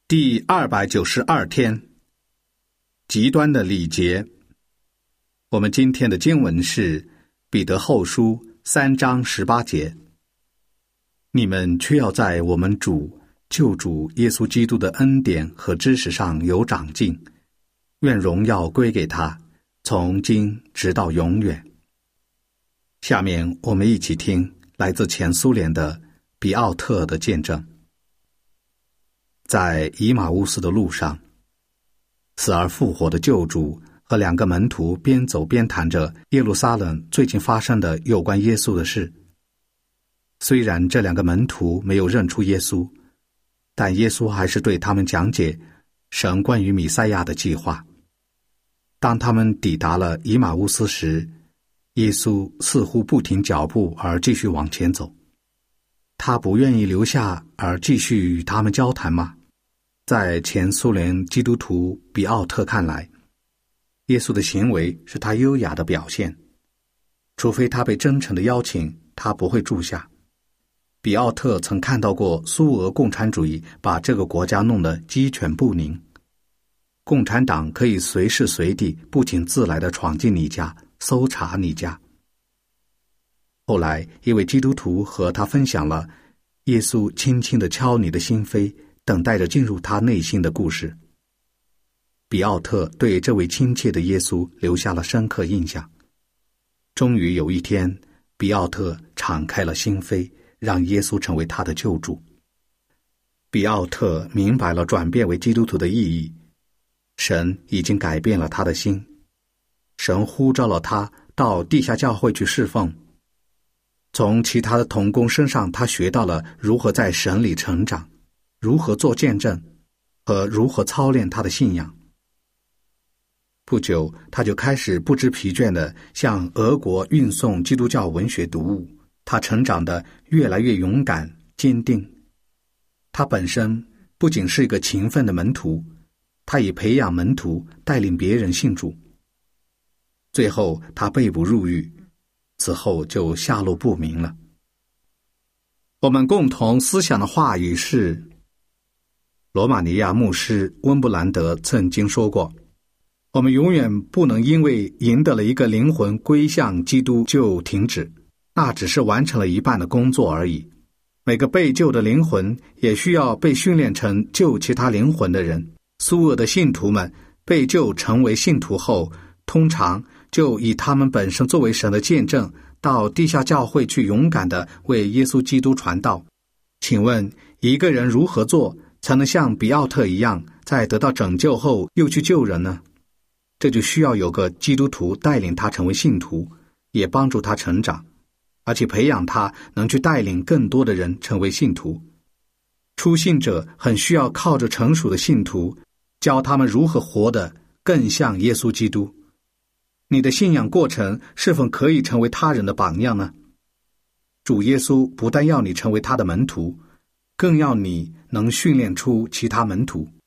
第292天，极端的礼节。我们今天的经文是彼得后书3章18节。你们却要在我们救主耶稣基督的恩典和知识上有长进，愿荣耀归给他，从今直到永远。下面我们一起听来自前苏联的比奥特的见证。在以马乌斯的路上，死而复活的救主和2个门徒边走边谈着耶路撒冷最近发生的有关耶稣的事。虽然这2个门徒没有认出耶稣，但耶稣还是对他们讲解神关于弥赛亚的计划。当他们抵达了以马乌斯时，耶稣似乎不停脚步而继续往前走。他不愿意留下而继续与他们交谈吗？在前苏联基督徒比奥特看来，耶稣的行为是他优雅的表现，除非他被真诚的邀请，他不会住下。比奥特曾看到过苏俄共产主义把这个国家弄得鸡犬不宁，共产党可以随时随地不请自来地闯进你家，搜查你家。后来一位基督徒和他分享了耶稣轻轻地敲你的心扉，等待着进入他内心的故事。比奥特对这位亲切的耶稣留下了深刻印象。终于有一天，比奥特敞开了心扉，让耶稣成为他的救主。比奥特明白了转变为基督徒的意义，神已经改变了他的心，神呼召了他到地下教会去侍奉。从其他的同工身上，他学到了如何在神里成长，如何做见证，和如何操练他的信仰。不久，他就开始不知疲倦地向俄国运送基督教文学读物，他成长得越来越勇敢坚定。他本身不仅是一个勤奋的门徒，他以培养门徒带领别人信主。最后他被捕入狱，此后就下落不明了。我们共同思想的话语是，罗马尼亚牧师温布兰德曾经说过，我们永远不能因为赢得了一个灵魂归向基督就停止，那只是完成了一半的工作而已。每个被救的灵魂也需要被训练成救其他灵魂的人。苏俄的信徒们被救成为信徒后，通常就以他们本身作为神的见证，到地下教会去勇敢地为耶稣基督传道。请问一个人如何做才能像比奥特一样，在得到拯救后又去救人呢？这就需要有个基督徒带领他成为信徒，也帮助他成长，而且培养他能去带领更多的人成为信徒。初信者很需要靠着成熟的信徒，教他们如何活得更像耶稣基督。你的信仰过程是否可以成为他人的榜样呢？主耶稣不但要你成为他的门徒，更要你能训练出其他门徒。